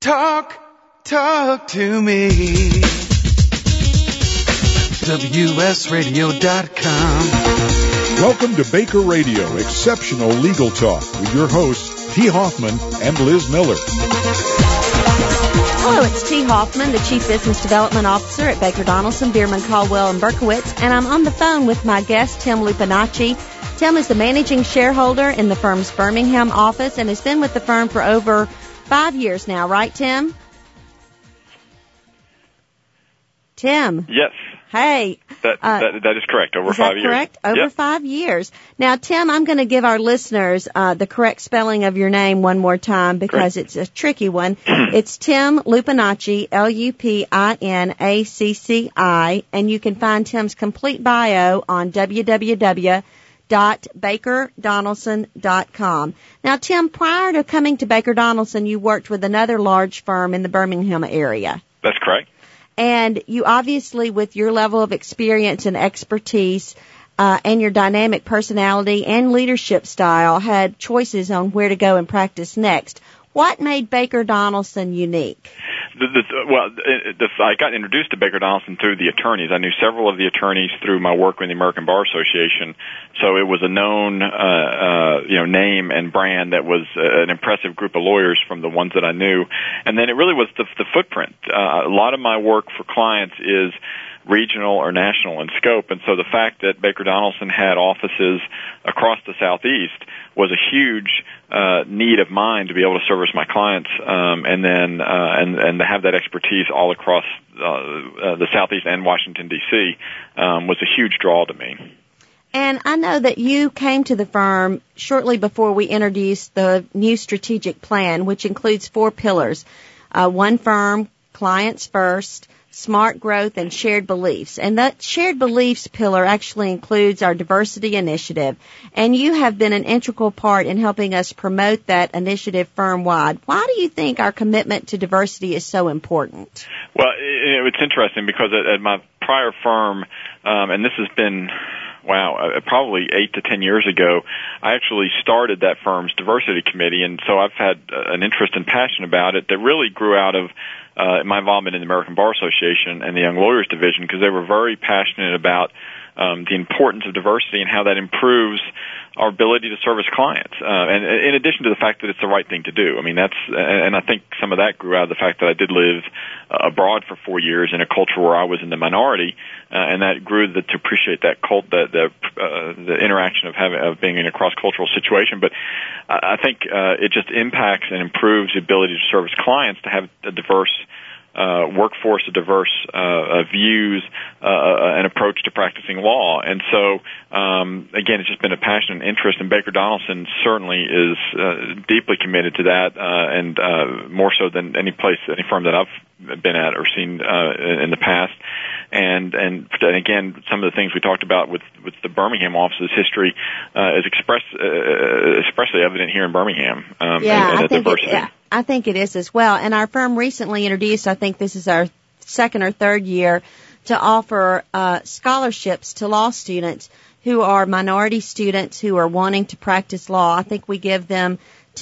Talk to me. WSRadio.com. Welcome to Baker Radio, exceptional legal talk with your hosts, T. Hoffman and Liz Miller. Hello, it's T. Hoffman, the Chief Business Development Officer at Baker Donelson, Bierman, Caldwell, and Berkowitz, and I'm on the phone with my guest, Tim Lupinacci. Tim is the managing shareholder in the firm's Birmingham office and has been with the firm for over 5 years now, right, Tim? Tim. Yes. Hey. That is correct. Over 5 years. Is that correct? Over 5 years. Now, Tim, I'm going to give our listeners the correct spelling of your name one more time because It's a tricky one. It's Tim Lupinacci, Lupinacci, and you can find Tim's complete bio on www.bakerdonelson.com. Now, Tim, prior to coming to Baker Donelson, you worked with another large firm in the Birmingham area. That's correct. And you obviously, with your level of experience and expertise and your dynamic personality and leadership style, had choices on where to go and practice next. What made Baker Donelson unique? I got introduced to Baker Donelson through the attorneys. I knew several of the attorneys through my work with the American Bar Association, so it was a known, name and brand that was an impressive group of lawyers from the ones that I knew. And then it really was the footprint. A lot of my work for clients is regional or national in scope, and so the fact that Baker Donelson had offices across the Southeast was a huge need of mine to be able to service my clients, and to have that expertise all across the Southeast and Washington D.C. Was a huge draw to me. And I know that you came to the firm shortly before we introduced the new strategic plan, which includes 4 pillars: one firm, clients first, smart growth, and shared beliefs. And that shared beliefs pillar actually includes our diversity initiative. And you have been an integral part in helping us promote that initiative firm-wide. Why do you think our commitment to diversity is so important? Well, it's interesting because at my prior firm, and this has been probably 8 to 10 years ago, I actually started that firm's diversity committee, and so I've had an interest and passion about it that really grew out of my involvement in the American Bar Association and the Young Lawyers Division, because they were very passionate about the importance of diversity and how that improves our ability to service clients. And in addition to the fact that it's the right thing to do. I mean, and I think some of that grew out of the fact that I did live abroad for 4 years in a culture where I was in the minority, and that grew to appreciate that the interaction of being in a cross-cultural situation. But I think it just impacts and improves the ability to service clients to have a diverse workforce, a diverse views, an approach to practicing law. And so, again, it's just been a passion and interest, and Baker Donelson certainly is deeply committed to that, and more so than any firm that I've been at or seen in the past. And again, some of the things we talked about with the Birmingham office's history is especially evident here in Birmingham. I think it is as well. And our firm recently introduced, I think this is our second or third year, to offer scholarships to law students who are minority students who are wanting to practice law. I think we give them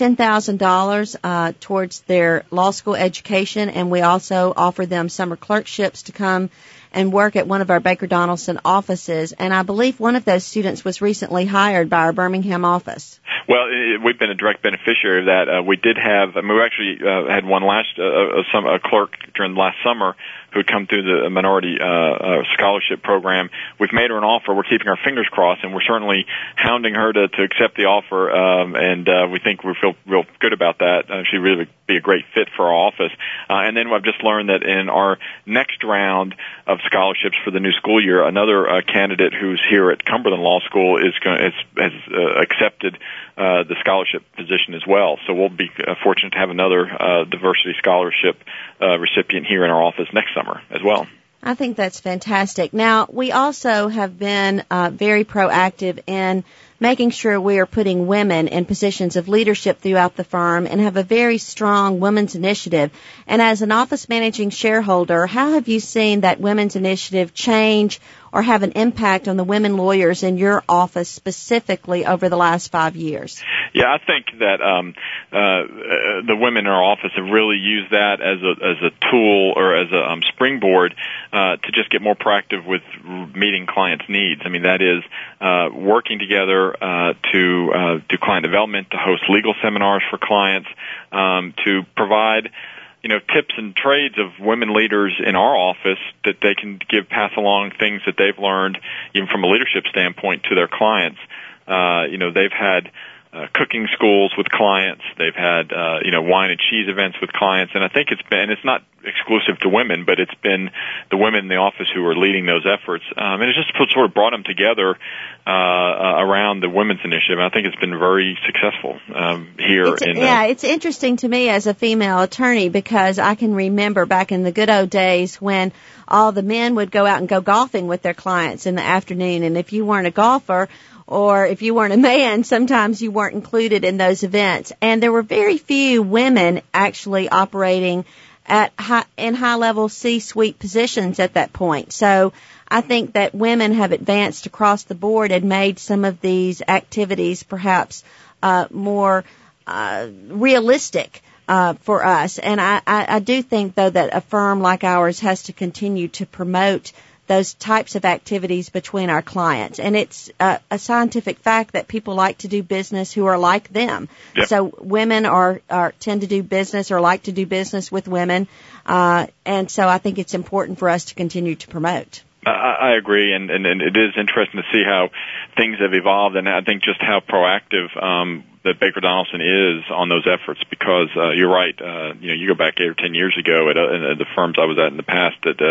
$10,000 towards their law school education, and we also offer them summer clerkships to come and work at one of our Baker Donelson offices. And I believe one of those students was recently hired by our Birmingham office. Well, we've been a direct beneficiary of that. We did have, we actually had one a clerk during last summer who had come through the minority scholarship program. We've made her an offer. We're keeping our fingers crossed, and we're certainly hounding her to accept the offer. And we think we feel real good about that. She'd really be a great fit for our office. And then I've just learned that in our next round of scholarships for the new school year, another candidate who's here at Cumberland Law School has accepted the scholarship position as well. So we'll be fortunate to have another diversity scholarship recipient here in our office next summer as well. I think that's fantastic. Now, we also have been very proactive in making sure we are putting women in positions of leadership throughout the firm and have a very strong women's initiative. And as an office managing shareholder, how have you seen that women's initiative change or have an impact on the women lawyers in your office specifically over the last 5 years? Yeah, I think that the women in our office have really used that as a tool or as a springboard to just get more proactive with meeting clients' needs. I mean, that is working together to do client development, to host legal seminars for clients, to provide tips and trades of women leaders in our office that they can pass along things that they've learned, even from a leadership standpoint, to their clients. They've had cooking schools with clients. They've had, wine and cheese events with clients. And I think it's not exclusive to women, but it's been the women in the office who are leading those efforts. And it's just sort of brought them together around the Women's Initiative. And I think it's been very successful here. It's interesting to me as a female attorney because I can remember back in the good old days when all the men would go out and go golfing with their clients in the afternoon. And if you weren't a golfer, or if you weren't a man, sometimes you weren't included in those events. And there were very few women actually operating in high-level C-suite positions at that point. So I think that women have advanced across the board and made some of these activities perhaps more realistic for us. And I do think, though, that a firm like ours has to continue to promote those types of activities between our clients. And it's a scientific fact that people like to do business who are like them. Yep. So women tend to do business or like to do business with women. And so I think it's important for us to continue to promote. I agree, and it is interesting to see how things have evolved, and I think just how proactive that Baker Donelson is on those efforts. Because you're right, you go back 8 or 10 years ago at the firms I was at in the past, that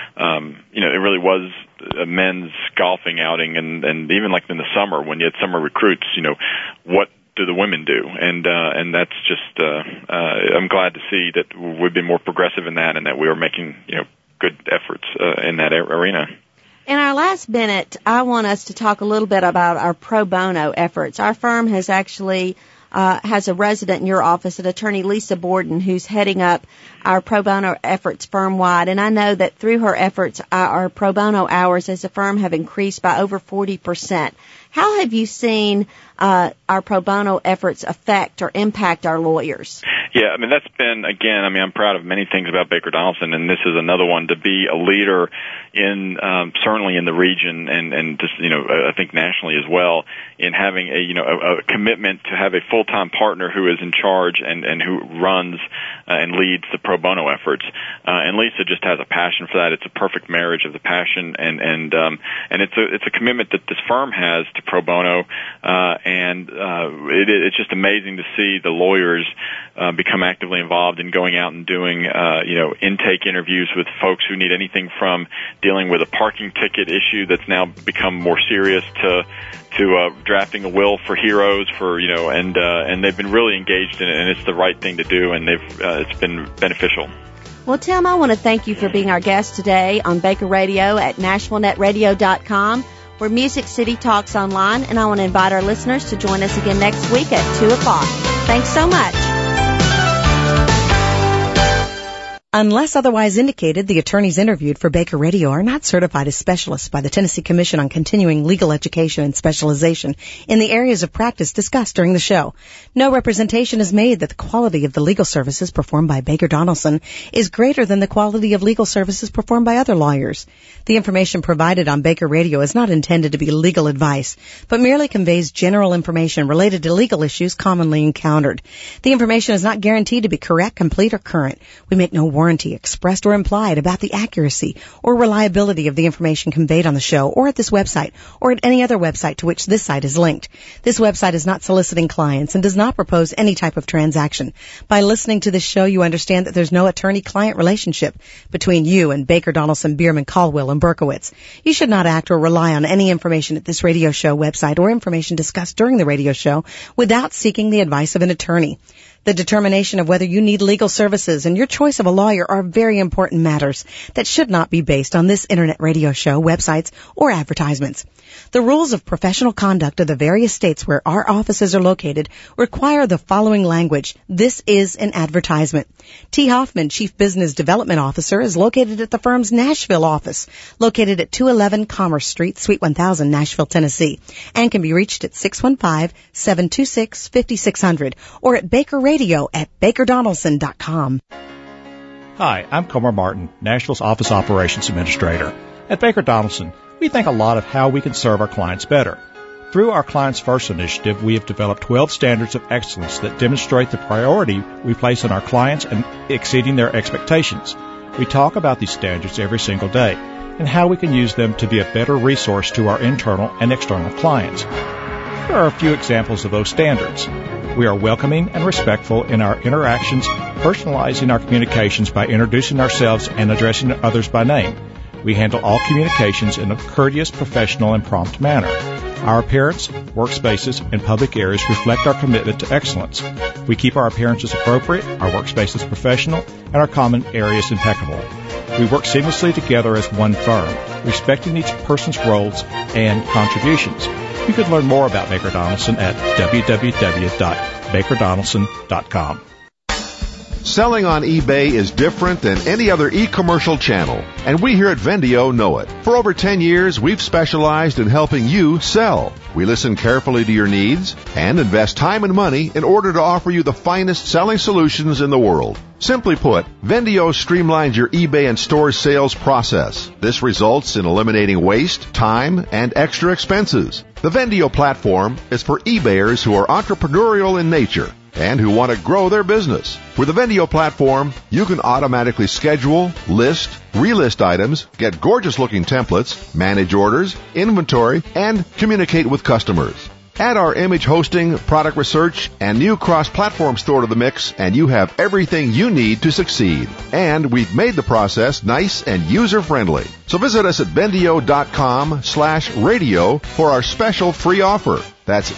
it really was a men's golfing outing, and even like in the summer when you had summer recruits, what do the women do? And that's just I'm glad to see that we've been more progressive in that, and that we are making good efforts in that arena. In our last minute, I want us to talk a little bit about our pro bono efforts. Our firm has actually has a resident in your office, an attorney, Lisa Borden, who's heading up our pro bono efforts firm-wide. And I know that through her efforts, our pro bono hours as a firm have increased by over 40%. How have you seen our pro bono efforts affect or impact our lawyers? Yeah, I mean, that's been, again, I'm proud of many things about Baker Donelson, and this is another one, to be a leader in, certainly in the region and just, I think nationally as well, in having a commitment to have a full-time partner who is in charge and who runs and leads the pro bono efforts. And Lisa just has a passion for that. It's a perfect marriage of the passion and it's a commitment that this firm has to pro bono, and it's just amazing to see the lawyers become actively involved in going out and doing intake interviews with folks who need anything from dealing with a parking ticket issue that's now become more serious to drafting a will for heroes and they've been really engaged in it, and it's the right thing to do, and it's been beneficial. Well, Tim, I want to thank you for being our guest today on Baker Radio at NashvilleNetRadio.com, where Music City talks online, and I want to invite our listeners to join us again next week at 2 o'clock. Thanks so much. Unless otherwise indicated, the attorneys interviewed for Baker Radio are not certified as specialists by the Tennessee Commission on Continuing Legal Education and Specialization in the areas of practice discussed during the show. No representation is made that the quality of the legal services performed by Baker Donelson is greater than the quality of legal services performed by other lawyers. The information provided on Baker Radio is not intended to be legal advice, but merely conveys general information related to legal issues commonly encountered. The information is not guaranteed to be correct, complete, or current. We make no warranty expressed or implied about the accuracy or reliability of the information conveyed on the show or at this website or at any other website to which this site is linked. This website is not soliciting clients and does not propose any type of transaction. By listening to this show, you understand that there's no attorney-client relationship between you and Baker Donelson, Bierman, Caldwell, and Berkowitz. You should not act or rely on any information at this radio show website or information discussed during the radio show without seeking the advice of an attorney. The determination of whether you need legal services and your choice of a lawyer are very important matters that should not be based on this internet radio show, websites, or advertisements. The rules of professional conduct of the various states where our offices are located require the following language. This is an advertisement. T. Hoffman, Chief Business Development Officer, is located at the firm's Nashville office, located at 211 Commerce Street, Suite 1000, Nashville, Tennessee, and can be reached at 615-726-5600 or at Baker Radio at BakerDonaldson.com. Hi, I'm Comer Martin, Nashville's Office Operations Administrator. At Baker Donaldson, we think a lot of how we can serve our clients better. Through our Clients First initiative, we have developed 12 standards of excellence that demonstrate the priority we place on our clients and exceeding their expectations. We talk about these standards every single day and how we can use them to be a better resource to our internal and external clients. Here are a few examples of those standards. We are welcoming and respectful in our interactions, personalizing our communications by introducing ourselves and addressing others by name. We handle all communications in a courteous, professional, and prompt manner. Our appearance, workspaces, and public areas reflect our commitment to excellence. We keep our appearances appropriate, our workspaces professional, and our common areas impeccable. We work seamlessly together as one firm, respecting each person's roles and contributions. You can learn more about Baker Donaldson at www.bakerdonaldson.com. Selling on eBay is different than any other e-commercial channel, and we here at Vendio know it. For over 10 years, we've specialized in helping you sell. We listen carefully to your needs and invest time and money in order to offer you the finest selling solutions in the world. Simply put, Vendio streamlines your eBay and store sales process. This results in eliminating waste, time, and extra expenses. The Vendio platform is for eBayers who are entrepreneurial in nature and who want to grow their business. With the Vendio platform, you can automatically schedule, list, relist items, get gorgeous-looking templates, manage orders, inventory, and communicate with customers. Add our image hosting, product research, and new cross-platform store to the mix, and you have everything you need to succeed. And we've made the process nice and user-friendly. So visit us at Vendio.com/radio for our special free offer. That's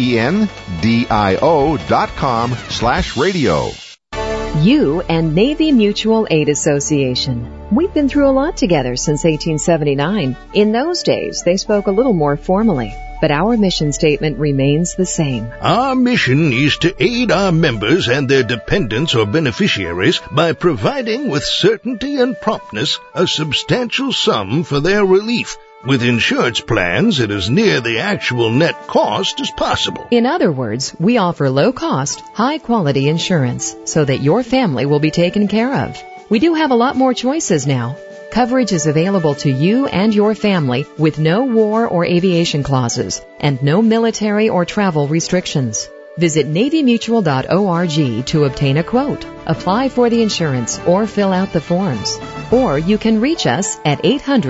VENDIO.com/radio. You and Navy Mutual Aid Association. We've been through a lot together since 1879. In those days, they spoke a little more formally, but our mission statement remains the same. Our mission is to aid our members and their dependents or beneficiaries by providing with certainty and promptness a substantial sum for their relief, with insurance plans at as near the actual net cost as possible. In other words, we offer low-cost, high-quality insurance so that your family will be taken care of. We do have a lot more choices now. Coverage is available to you and your family with no war or aviation clauses and no military or travel restrictions. Visit NavyMutual.org to obtain a quote, apply for the insurance, or fill out the forms. Or you can reach us at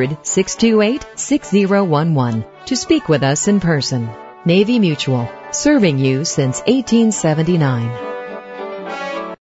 800-628-6011 to speak with us in person. Navy Mutual, serving you since 1879.